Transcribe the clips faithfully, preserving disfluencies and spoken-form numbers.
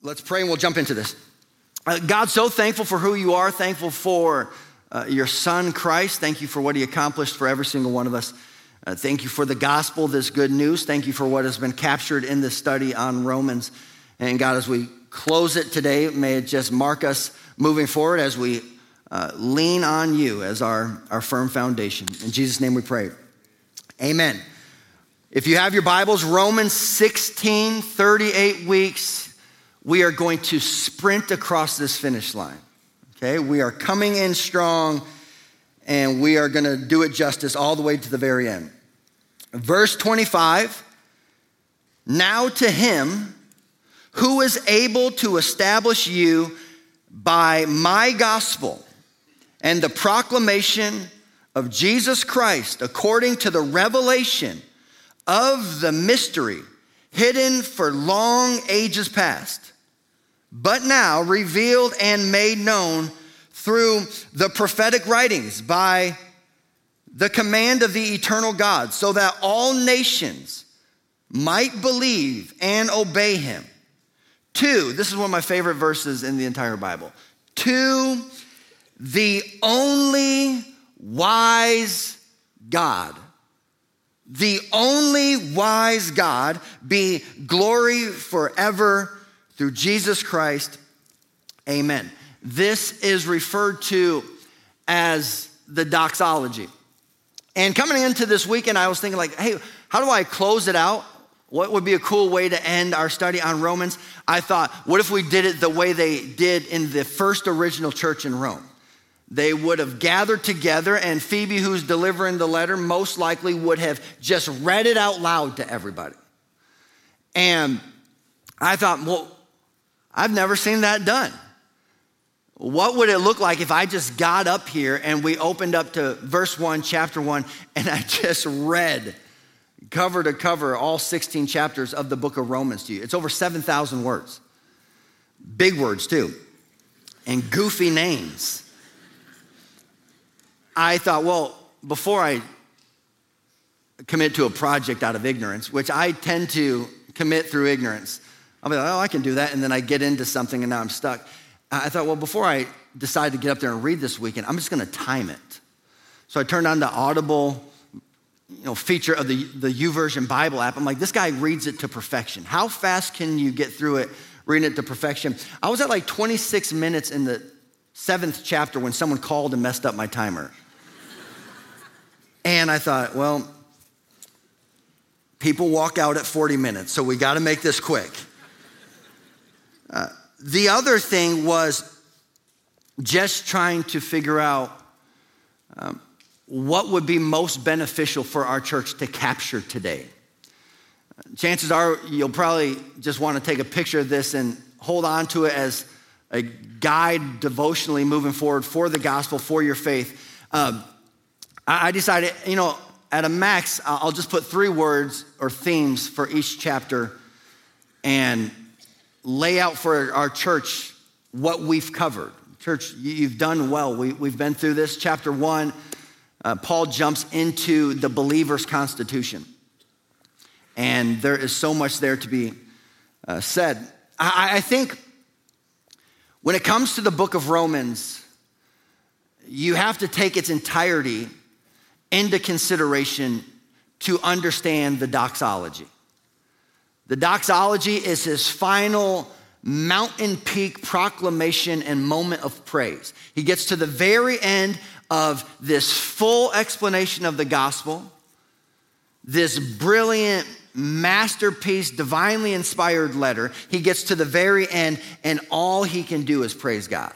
Let's pray and we'll jump into this. Uh, God, so thankful for who you are, thankful for uh, your son, Christ. Thank you for what he accomplished for every single one of us. Uh, thank you for the gospel, this good news. Thank you for what has been captured in this study on Romans. And God, as we close it today, may it just mark us moving forward as we uh, lean on you as our, our firm foundation. In Jesus' name we pray. Amen. If you have your Bibles, Romans sixteen, thirty-eight weeks, we are going to sprint across this finish line, okay? We are coming in strong, and we are going to do it justice all the way to the very end. Verse twenty-five, now to him who is able to establish you by my gospel and the proclamation of Jesus Christ according to the revelation of the mystery hidden for long ages past, but now revealed and made known through the prophetic writings by the command of the eternal God, so that all nations might believe and obey him. Two, this is one of my favorite verses in the entire Bible. To the only wise God, the only wise God, be glory forever through Jesus Christ. Amen. This is referred to as the doxology. And coming into this weekend, I was thinking like, hey, how do I close it out? What would be a cool way to end our study on Romans? I thought, what if we did it the way they did in the first original church in Rome? They would have gathered together, and Phoebe, who's delivering the letter, most likely would have just read it out loud to everybody. And I thought, well, I've never seen that done. What would it look like if I just got up here and we opened up to verse one, chapter one, and I just read cover to cover all sixteen chapters of the book of Romans to you? It's over seven thousand words. Big words too, and goofy names. I thought, well, before I commit to a project out of ignorance, which I tend to commit through ignorance, I'll be like, oh, I can do that, and then I get into something and now I'm stuck. I thought, well, before I decide to get up there and read this weekend, I'm just gonna time it. So I turned on the Audible you know, feature of the, the YouVersion Bible app. I'm like, this guy reads it to perfection. How fast can you get through it, reading it to perfection? I was at like twenty-six minutes in the seventh chapter when someone called and messed up my timer. And I thought, well, people walk out at forty minutes, so we gotta make this quick. Uh, the other thing was just trying to figure out um, what would be most beneficial for our church to capture today. Chances are you'll probably just want to take a picture of this and hold on to it as a guide devotionally moving forward for the gospel, for your faith. Um, I decided, you know, at a max, I'll just put three words or themes for each chapter and lay out for our church what we've covered. Church, you've done well. We, we've been through this. Chapter one, uh, Paul jumps into the believer's constitution. And there is so much there to be uh, said. I, I think when it comes to the book of Romans, you have to take its entirety into consideration to understand the doxology. The doxology is his final mountain peak proclamation and moment of praise. He gets to the very end of this full explanation of the gospel, this brilliant masterpiece, divinely inspired letter. He gets to the very end, and all he can do is praise God.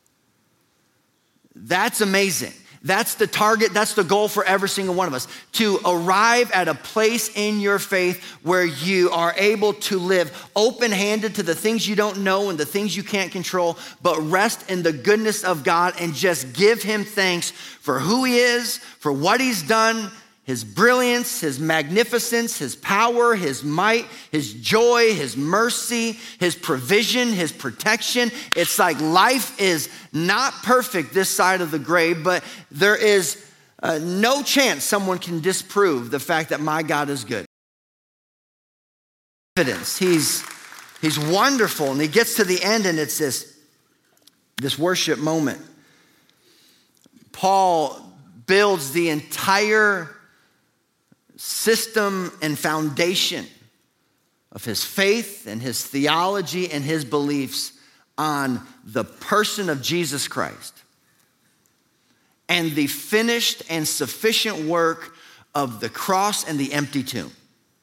That's amazing. That's the target, that's the goal for every single one of us, to arrive at a place in your faith where you are able to live open-handed to the things you don't know and the things you can't control, but rest in the goodness of God and just give him thanks for who he is, for what he's done, his brilliance, his magnificence, his power, his might, his joy, his mercy, his provision, his protection. It's like life is not perfect this side of the grave, but there is uh, no chance someone can disprove the fact that my God is good. Evidence. He's He's wonderful. And he gets to the end and it's this, this worship moment. Paul builds the entire system and foundation of his faith and his theology and his beliefs on the person of Jesus Christ and the finished and sufficient work of the cross and the empty tomb.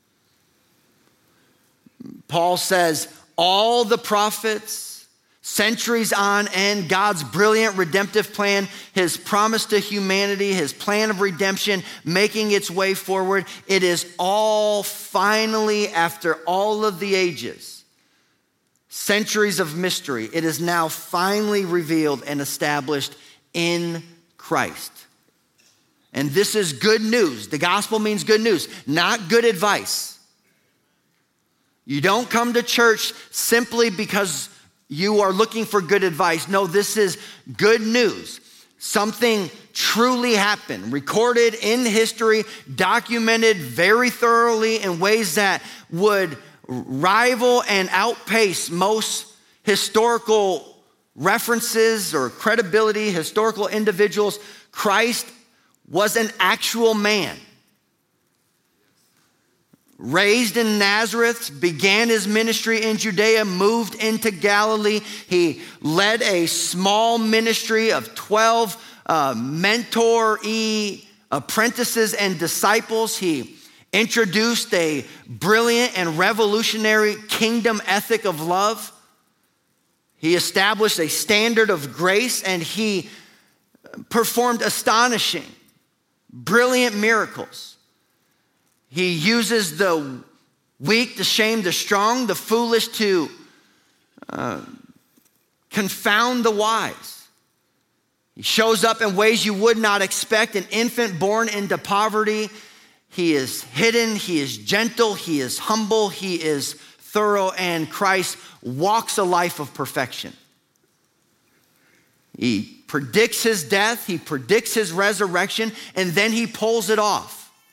Paul says, all the prophets, centuries on end, God's brilliant redemptive plan, his promise to humanity, his plan of redemption, making its way forward. It is all finally, after all of the ages, centuries of mystery, it is now finally revealed and established in Christ. And this is good news. The gospel means good news, not good advice. You don't come to church simply because you are looking for good advice. No, this is good news. Something truly happened, recorded in history, documented very thoroughly in ways that would rival and outpace most historical references or credibility, historical individuals. Christ was an actual man. Raised in Nazareth, began his ministry in Judea, moved into Galilee. He led a small ministry of twelve uh, mentor-y apprentices and disciples. He introduced a brilliant and revolutionary kingdom ethic of love. He established a standard of grace, and he performed astonishing, brilliant miracles. He uses the weak to shame the strong, the foolish to uh, confound the wise. He shows up in ways you would not expect. An infant born into poverty. He is hidden, he is gentle, he is humble, he is thorough, and Christ walks a life of perfection. He predicts his death, he predicts his resurrection, and then he pulls it off.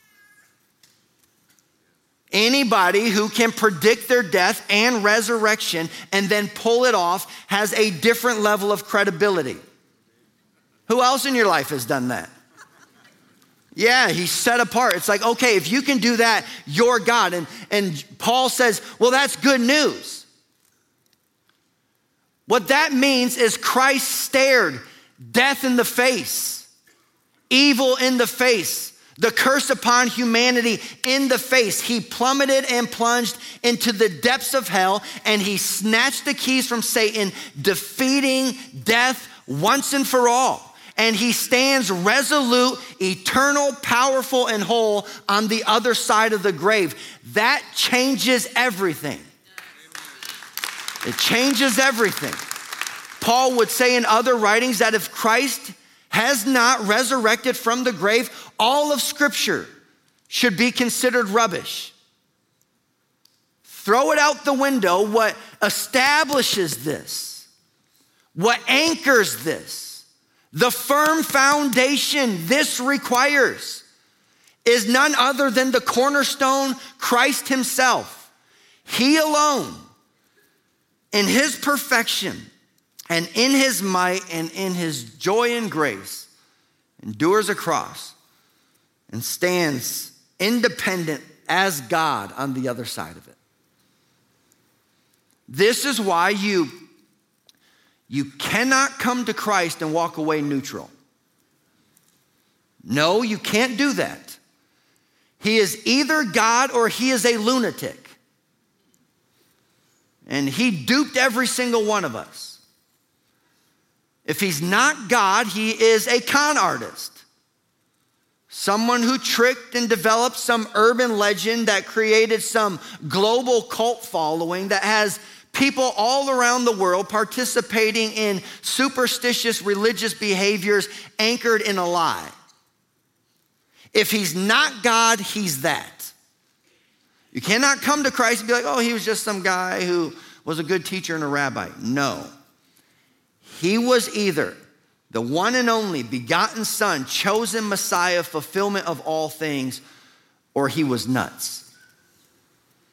Anybody who can predict their death and resurrection and then pull it off has a different level of credibility. Who else in your life has done that? Yeah, he's set apart. It's like, okay, if you can do that, you're God. And, and Paul says, well, that's good news. What that means is Christ stared death in the face, evil in the face, the curse upon humanity in the face. He plummeted and plunged into the depths of hell, and he snatched the keys from Satan, defeating death once and for all. And he stands resolute, eternal, powerful, and whole on the other side of the grave. That changes everything. It changes everything. Paul would say in other writings that if Christ has not resurrected from the grave, all of Scripture should be considered rubbish. Throw it out the window. What establishes this, what anchors this, the firm foundation this requires is none other than the cornerstone, Christ himself. He alone, in his perfection and in his might and in his joy and grace, endures a cross and stands independent as God on the other side of it. This is why you, you cannot come to Christ and walk away neutral. No, you can't do that. He is either God or he is a lunatic. And he duped every single one of us. If he's not God, he is a con artist. Someone who tricked and developed some urban legend that created some global cult following that has people all around the world participating in superstitious religious behaviors anchored in a lie. If he's not God, he's that. You cannot come to Christ and be like, oh, he was just some guy who was a good teacher and a rabbi. No. He was either the one and only begotten Son, chosen Messiah, fulfillment of all things, or he was nuts.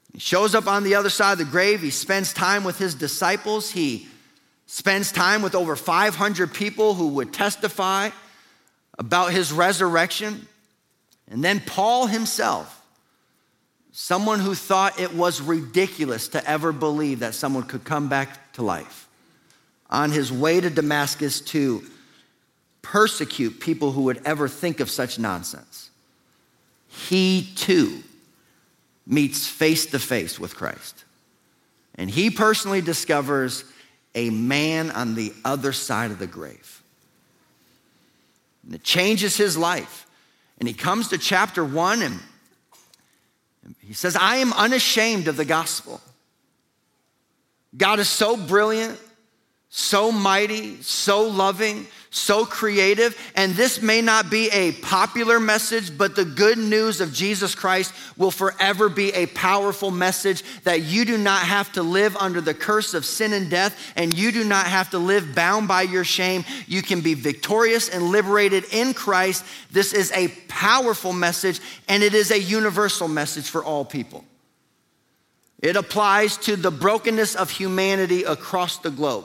He shows up on the other side of the grave. He spends time with his disciples. He spends time with over five hundred people who would testify about his resurrection. And then Paul himself, someone who thought it was ridiculous to ever believe that someone could come back to life, on his way to Damascus to persecute people who would ever think of such nonsense. He too meets face to face with Christ. And he personally discovers a man on the other side of the grave. And it changes his life. And he comes to chapter one and he says, I am unashamed of the gospel. God is so brilliant, so mighty, so loving, so creative, and this may not be a popular message, but the good news of Jesus Christ will forever be a powerful message that you do not have to live under the curse of sin and death, and you do not have to live bound by your shame. You can be victorious and liberated in Christ. This is a powerful message, and it is a universal message for all people. It applies to the brokenness of humanity across the globe.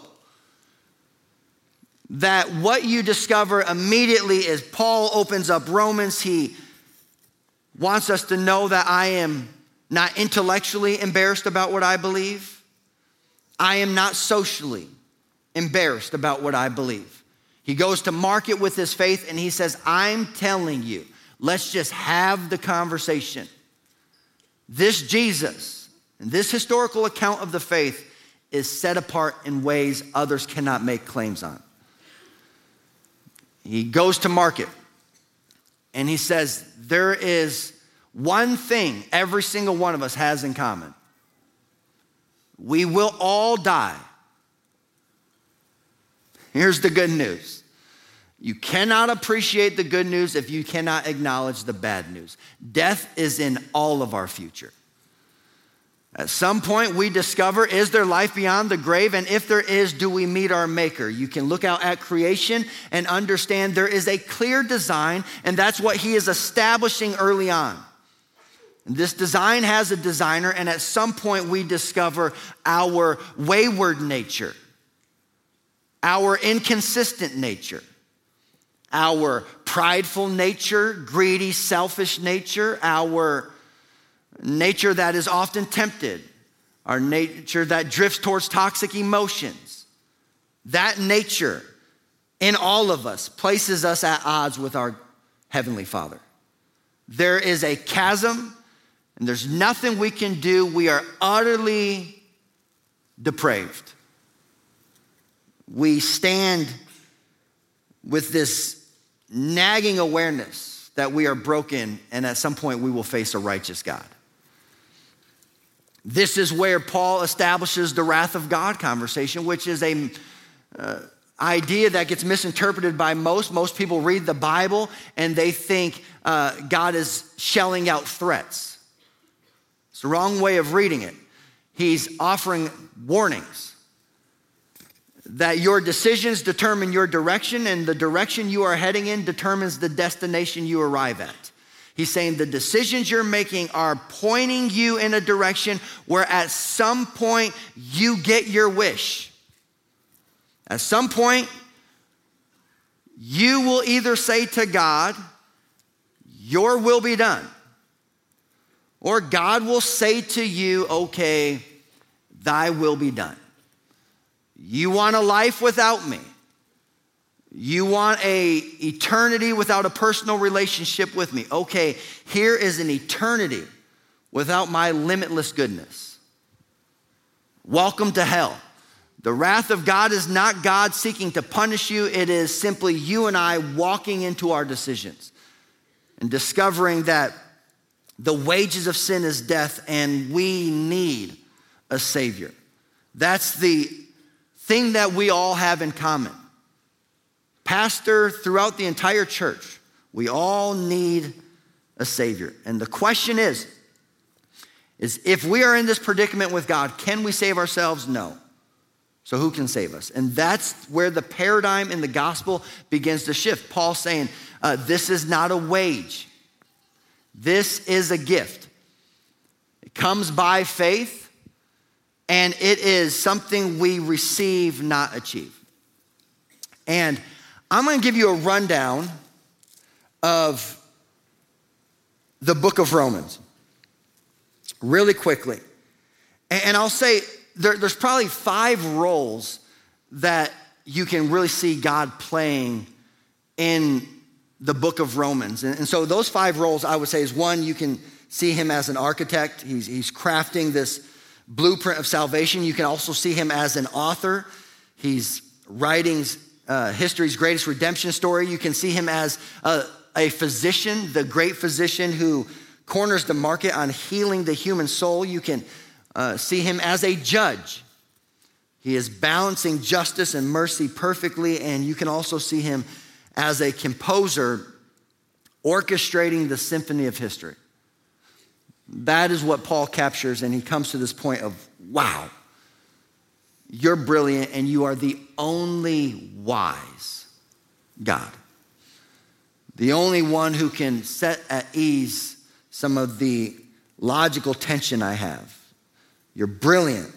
That what you discover immediately is Paul opens up Romans. He wants us to know that I am not intellectually embarrassed about what I believe. I am not socially embarrassed about what I believe. He goes to market with his faith and he says, I'm telling you, let's just have the conversation. This Jesus, and this historical account of the faith is set apart in ways others cannot make claims on. He goes to market and he says, there is one thing every single one of us has in common. We will all die. Here's the good news. You cannot appreciate the good news if you cannot acknowledge the bad news. Death is in all of our future. At some point we discover, is there life beyond the grave? And if there is, do we meet our maker? You can look out at creation and understand there is a clear design, and that's what he is establishing early on. And this design has a designer, and at some point we discover our wayward nature, our inconsistent nature, our prideful nature, greedy, selfish nature, our nature that is often tempted, our nature that drifts towards toxic emotions. That nature in all of us places us at odds with our Heavenly Father. There is a chasm, and there's nothing we can do. We are utterly depraved. We stand with this nagging awareness that we are broken, and at some point we will face a righteous God. This is where Paul establishes the wrath of God conversation, which is a uh, idea that gets misinterpreted by most. Most people read the Bible and they think uh, God is shelling out threats. It's the wrong way of reading it. He's offering warnings that your decisions determine your direction, and the direction you are heading in determines the destination you arrive at. He's saying the decisions you're making are pointing you in a direction where at some point you get your wish. At some point, you will either say to God, your will be done. Or God will say to you, okay, thy will be done. You want a life without me. You want a eternity without a personal relationship with me. Okay, here is an eternity without my limitless goodness. Welcome to hell. The wrath of God is not God seeking to punish you. It is simply you and I walking into our decisions and discovering that the wages of sin is death and we need a Savior. That's the thing that we all have in common. Pastor, throughout the entire church, we all need a Savior. And the question is, is if we are in this predicament with God, can we save ourselves? No. So who can save us? And that's where the paradigm in the gospel begins to shift. Paul's saying, uh, this is not a wage. This is a gift. It comes by faith, and it is something we receive, not achieve. And I'm going to give you a rundown of the book of Romans really quickly. And I'll say there, there's probably five roles that you can really see God playing in the book of Romans. And, and so those five roles, I would say, is one, you can see him as an architect. He's, he's crafting this blueprint of salvation. You can also see him as an author. He's writing uh, history's greatest redemption story. You can see him as a, a physician, the great physician who corners the market on healing the human soul. You can uh, see him as a judge. He is balancing justice and mercy perfectly. And you can also see him as a composer orchestrating the symphony of history. That is what Paul captures, and he comes to this point of, wow, you're brilliant and you are the only wise God. The only one who can set at ease some of the logical tension I have. You're brilliant.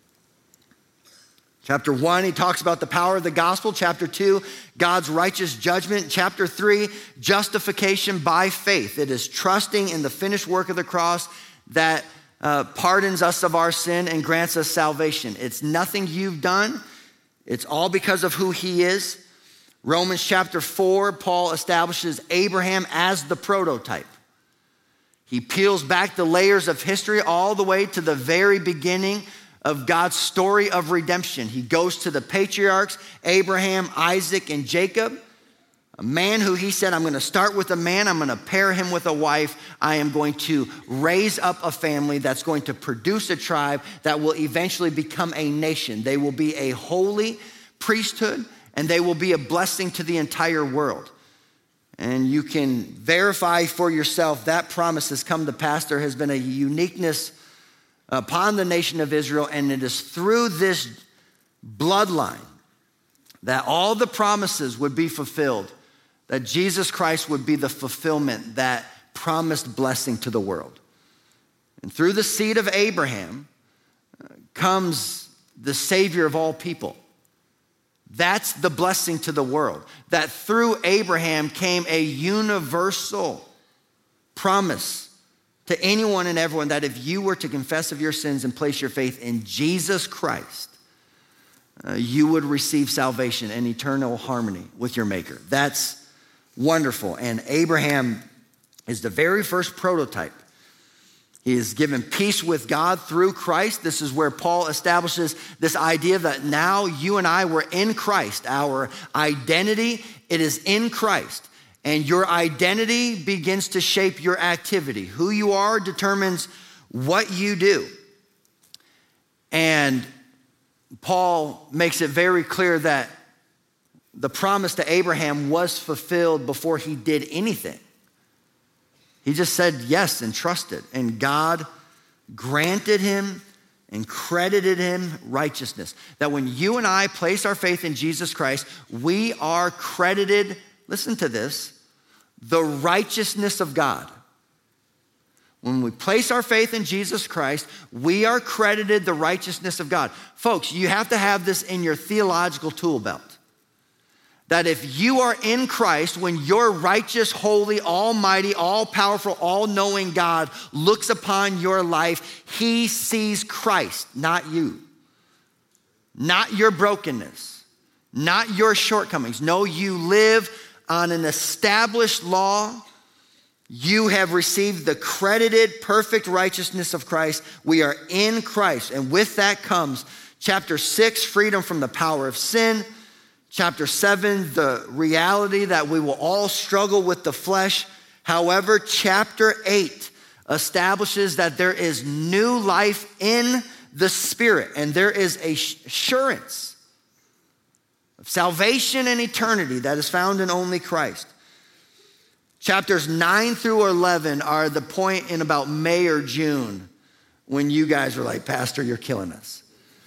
Chapter one, he talks about the power of the gospel. Chapter two, God's righteous judgment. Chapter three, justification by faith. It is trusting in the finished work of the cross that uh, pardons us of our sin and grants us salvation. It's nothing you've done. It's all because of who he is. Romans chapter four, Paul establishes Abraham as the prototype. He peels back the layers of history all the way to the very beginning of God's story of redemption. He goes to the patriarchs, Abraham, Isaac, and Jacob, a man who he said, I'm going to start with a man, I'm going to pair him with a wife, I am going to raise up a family that's going to produce a tribe that will eventually become a nation. They will be a holy priesthood, and they will be a blessing to the entire world. And you can verify for yourself that promise has come to pass. There has been a uniqueness upon the nation of Israel, and it is through this bloodline that all the promises would be fulfilled, that Jesus Christ would be the fulfillment, that promised blessing to the world. And through the seed of Abraham comes the Savior of all people. That's the blessing to the world, that through Abraham came a universal promise to anyone and everyone, that if you were to confess of your sins and place your faith in Jesus Christ, uh, you would receive salvation and eternal harmony with your Maker. That's wonderful. And Abraham is the very first prototype. He is given peace with God through Christ. This is where Paul establishes this idea that now you and I were in Christ. Our identity, it is in Christ. And your identity begins to shape your activity. Who you are determines what you do. And Paul makes it very clear that the promise to Abraham was fulfilled before he did anything. He just said yes and trusted. And God granted him and credited him righteousness. That when you and I place our faith in Jesus Christ, we are credited, listen to this, the righteousness of God. When we place our faith in Jesus Christ, we are credited the righteousness of God. Folks, you have to have this in your theological tool belt. That if you are in Christ, when your righteous, holy, almighty, all-powerful, all-knowing God looks upon your life, he sees Christ, not you. Not your brokenness, not your shortcomings. No, you live on an established law. You have received the credited perfect righteousness of Christ. We are in Christ. And with that comes chapter six, freedom from the power of sin. Chapter seven, the reality that we will all struggle with the flesh. However, chapter eight establishes that there is new life in the Spirit. And there is assurance of salvation and eternity that is found in only Christ. Chapters nine through eleven are the point in about May or June when you guys were like, Pastor, you're killing us.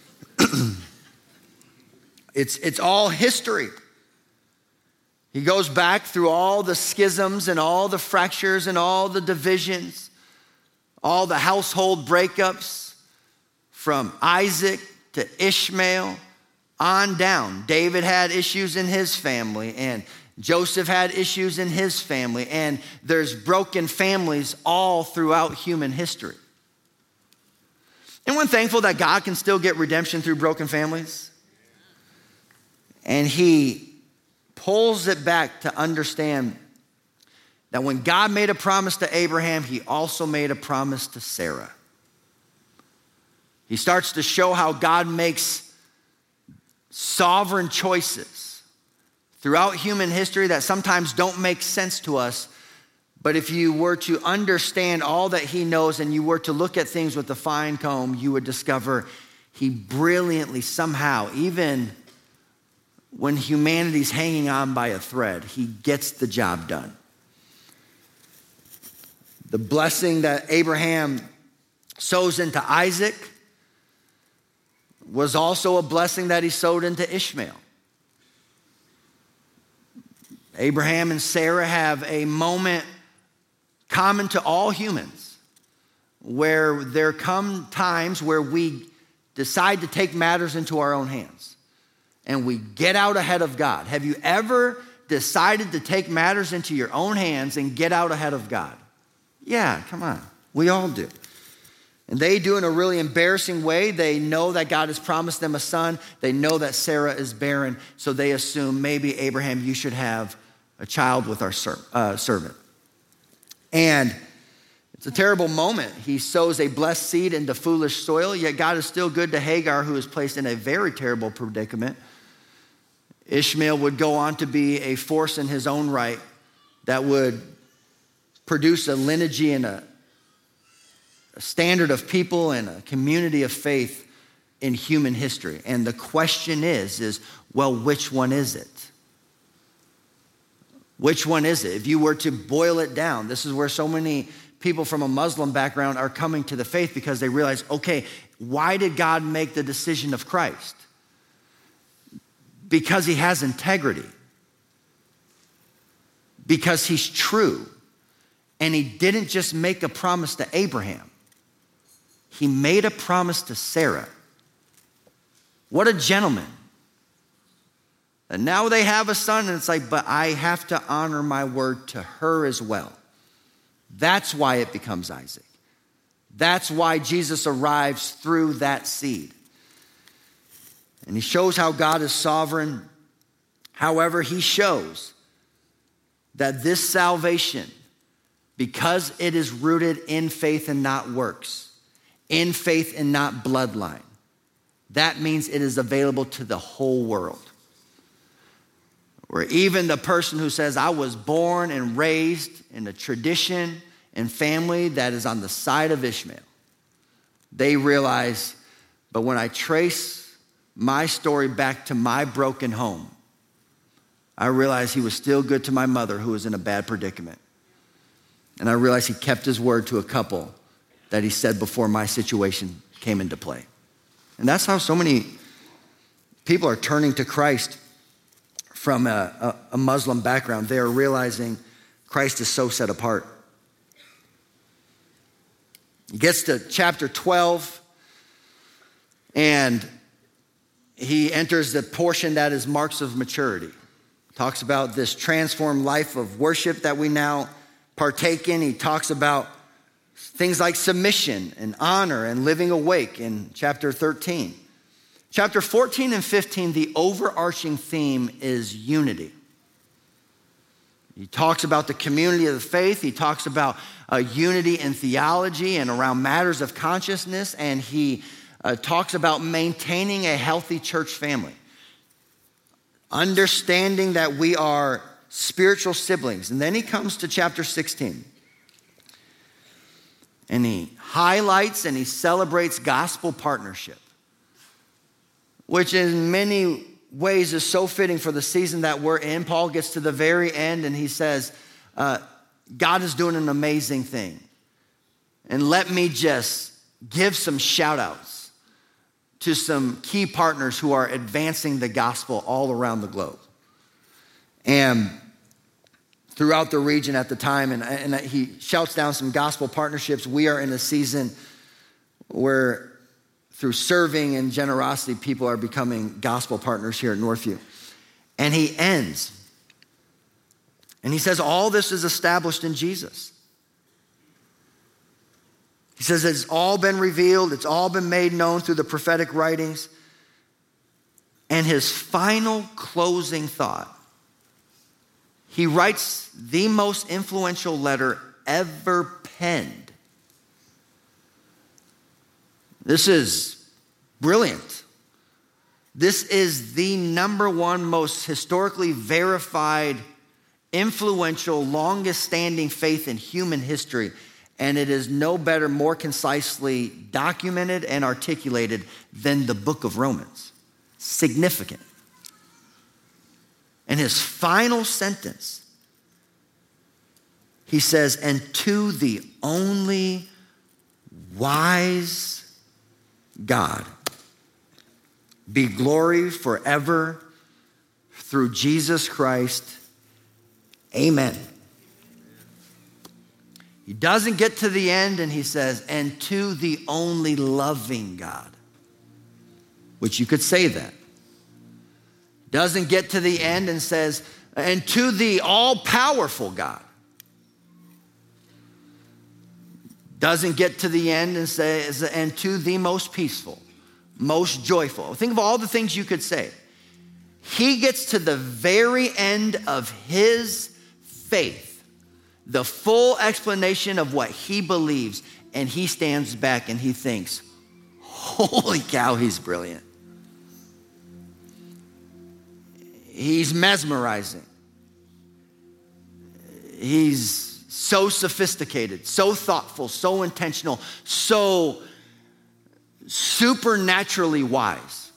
it's, it's all history. He goes back through all the schisms and all the fractures and all the divisions all the household breakups from Isaac to Ishmael on down. David had issues in his family, and Joseph had issues in his family, and there's broken families all throughout human history. Anyone thankful that God can still get redemption through broken families? And he pulls it back to understand that when God made a promise to Abraham, he also made a promise to Sarah. He starts to show how God makes sovereign choices throughout human history that sometimes don't make sense to us. But if you were to understand all that he knows and you were to look at things with a fine comb, you would discover he brilliantly somehow, even when humanity's hanging on by a thread, he gets the job done. The blessing that Abraham sows into Isaac was also a blessing that he sowed into Ishmael. Abraham and Sarah have a moment common to all humans where there come times where we decide to take matters into our own hands and we get out ahead of God. Have you ever decided to take matters into your own hands and get out ahead of God? Yeah, come on. We all do. And they do in a really embarrassing way. They know that God has promised them a son. They know that Sarah is barren. So they assume, maybe Abraham, you should have a child with our ser- uh, servant. And it's a terrible moment. He sows a blessed seed into foolish soil, yet God is still good to Hagar, who is placed in a very terrible predicament. Ishmael would go on to be a force in his own right that would produce a lineage and a, a standard of people and a community of faith in human history. And the question is, is, well, which one is it? Which one is it? If you were to boil it down, this is where so many people from a Muslim background are coming to the faith because they realize, okay, why did God make the decision of Christ? Because he has integrity. Because he's true. And he didn't just make a promise to Abraham. He made a promise to Sarah. What a gentleman. And now they have a son, and it's like, but I have to honor my word to her as well. That's why it becomes Isaac. That's why Jesus arrives through that seed. And he shows how God is sovereign. However, he shows that this salvation, because it is rooted in faith and not works, in faith and not bloodline, that means it is available to the whole world. Where even the person who says, I was born and raised in a tradition and family that is on the side of Ishmael, they realize, but when I trace my story back to my broken home, I realize he was still good to my mother who was in a bad predicament. And I realize he kept his word to a couple that he said before my situation came into play. And that's how so many people are turning to Christ from a, a, a Muslim background. They are realizing Christ is so set apart. He gets to chapter twelve, and he enters the portion that is marks of maturity. Talks about this transformed life of worship that we now partake in. He talks about things like submission and honor and living awake in chapter thirteen. Chapter fourteen and fifteen, the overarching theme is unity. He talks about the community of the faith. He talks about uh, unity in theology and around matters of consciousness. And he uh, talks about maintaining a healthy church family. Understanding that we are spiritual siblings. And then he comes to chapter sixteen. And he highlights and he celebrates gospel partnership, which in many ways is so fitting for the season that we're in. Paul gets to the very end and he says, uh, God is doing an amazing thing. And let me just give some shout outs to some key partners who are advancing the gospel all around the globe. And throughout the region at the time. And, and he shouts down some gospel partnerships. We are in a season where through serving and generosity, people are becoming gospel partners here at Northview. And he ends. And he says, all this is established in Jesus. He says it's all been revealed. It's all been made known through the prophetic writings. And his final closing thought, he writes the most influential letter ever penned. This is brilliant. This is the number one most historically verified, influential, longest standing faith in human history. And it is no better, more concisely documented and articulated than the book of Romans. Significant. And his final sentence, he says, and to the only wise God be glory forever through Jesus Christ. Amen. He doesn't get to the end and he says, and to the only loving God, which you could say that. Doesn't get to the end and says, and to the all-powerful God. Doesn't get to the end and says, and to the most peaceful, most joyful. Think of all the things you could say. He gets to the very end of his faith, the full explanation of what he believes, and he stands back and he thinks, holy cow, he's brilliant. He's mesmerizing. He's so sophisticated, so thoughtful, so intentional, so supernaturally wise.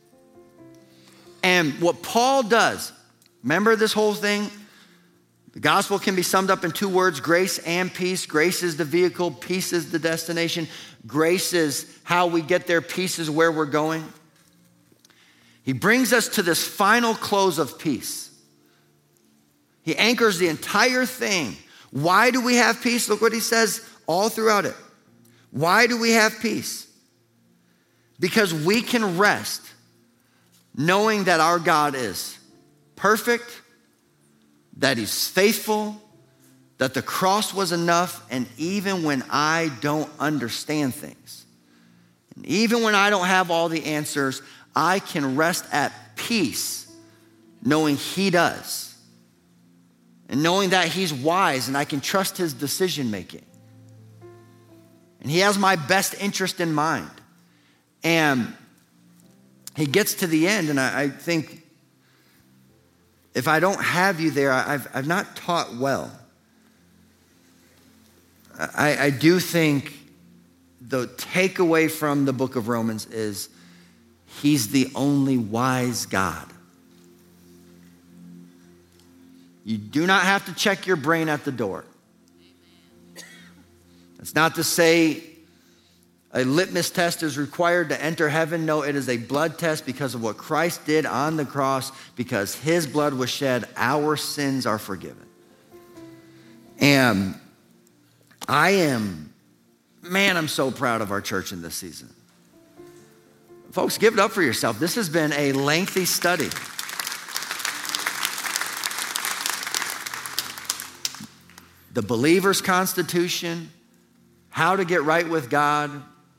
And what Paul does, remember this whole thing? The gospel can be summed up in two words, grace and peace. Grace is the vehicle, peace is the destination. Grace is how we get there, peace is where we're going. He brings us to this final close of peace. He anchors the entire thing. Why do we have peace? Look what he says all throughout it. Why do we have peace? Because we can rest knowing that our God is perfect, that he's faithful, that the cross was enough, and even when I don't understand things, and even when I don't have all the answers, I can rest at peace knowing he does, and knowing that he's wise and I can trust his decision making. And he has my best interest in mind. And he gets to the end, and I, I think if I don't have you there, I've, I've not taught well. I, I do think the takeaway from the book of Romans is he's the only wise God. You do not have to check your brain at the door. It's not to say a litmus test is required to enter heaven. No, it is a blood test because of what Christ did on the cross. Because his blood was shed, our sins are forgiven. And I am, man, I'm so proud of our church in this season. Folks, give it up for yourself. This has been a lengthy study. The believer's constitution, how to get right with God.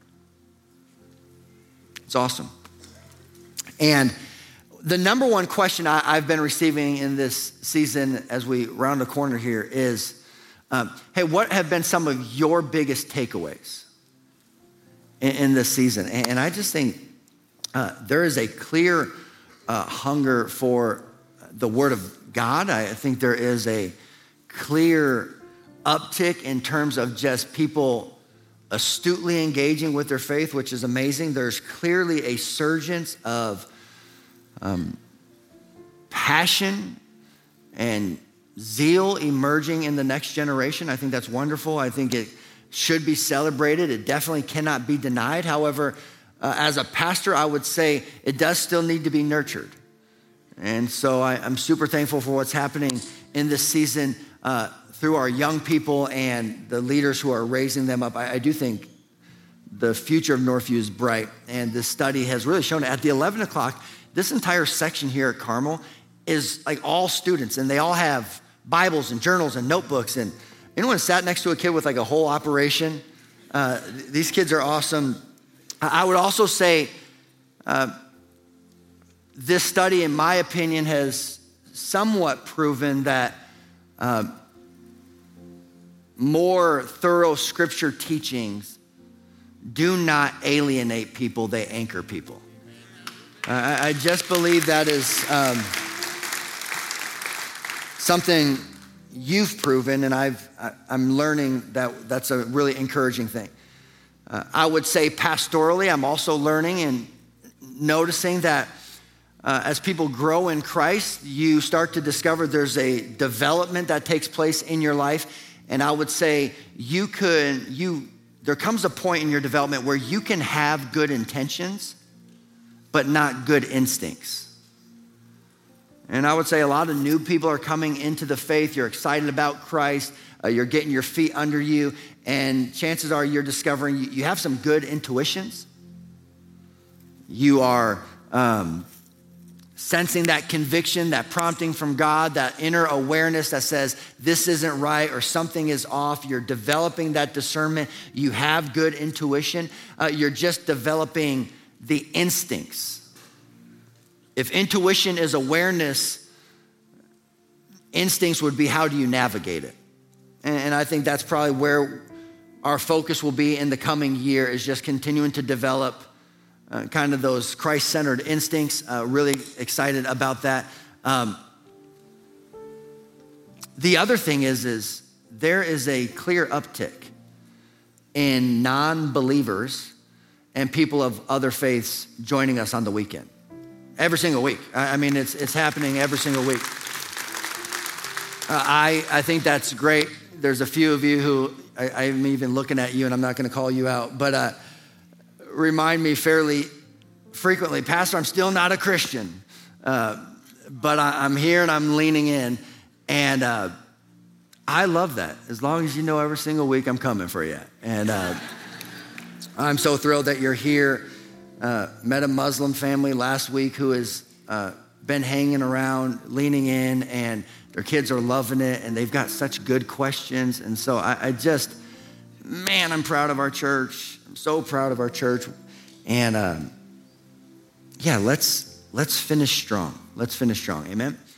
It's awesome. And the number one question I, I've been receiving in this season as we round the corner here is, um, hey, what have been some of your biggest takeaways in, in this season? And, and I just think uh, there is a clear uh, hunger for the Word of God. I think there is a clear uptick in terms of just people astutely engaging with their faith, which is amazing. There's clearly a surgence of um, passion and zeal emerging in the next generation. I think that's wonderful. I think it should be celebrated. It definitely cannot be denied. However, uh, as a pastor, I would say it does still need to be nurtured. And so I, I'm super thankful for what's happening in this season. uh, through our young people and the leaders who are raising them up, I, I do think the future of Northview is bright. And this study has really shown it. At the eleven o'clock, this entire section here at Carmel is like all students, and they all have Bibles and journals and notebooks. And anyone sat next to a kid with like a whole operation? Uh, these kids are awesome. I would also say uh, this study, in my opinion, has somewhat proven that uh, more thorough scripture teachings do not alienate people, they anchor people. Uh, I, I just believe that is um, something you've proven, and I've, I, I'm learning that that's a really encouraging thing. Uh, I would say pastorally, I'm also learning and noticing that uh, as people grow in Christ, you start to discover there's a development that takes place in your life. And I would say you could, you, there comes a point in your development where you can have good intentions, but not good instincts. And I would say a lot of new people are coming into the faith. You're excited about Christ. Uh, you're getting your feet under you. And chances are you're discovering you, you have some good intuitions. You are um, sensing that conviction, that prompting from God, that inner awareness that says this isn't right or something is off. You're developing that discernment. You have good intuition. Uh, you're just developing the instincts. If intuition is awareness, instincts would be how do you navigate it? And, and I think that's probably where our focus will be in the coming year, is just continuing to develop uh, kind of those Christ-centered instincts. Uh, really excited about that. Um, the other thing is, is there is a clear uptick in non-believers and people of other faiths joining us on the weekend. Every single week. I mean, it's it's happening every single week. Uh, I I think that's great. There's a few of you who, I, I'm even looking at you, and I'm not gonna call you out, but uh, remind me fairly frequently, Pastor, I'm still not a Christian, uh, but I, I'm here and I'm leaning in, and uh, I love that. As long as you know every single week I'm coming for you. And uh, I'm so thrilled that you're here. Uh, met a Muslim family last week who has uh, been hanging around, leaning in, and their kids are loving it, and they've got such good questions. And so I, I just, man, I'm proud of our church. I'm so proud of our church. And um, yeah, let's let's finish strong. Let's finish strong. Amen.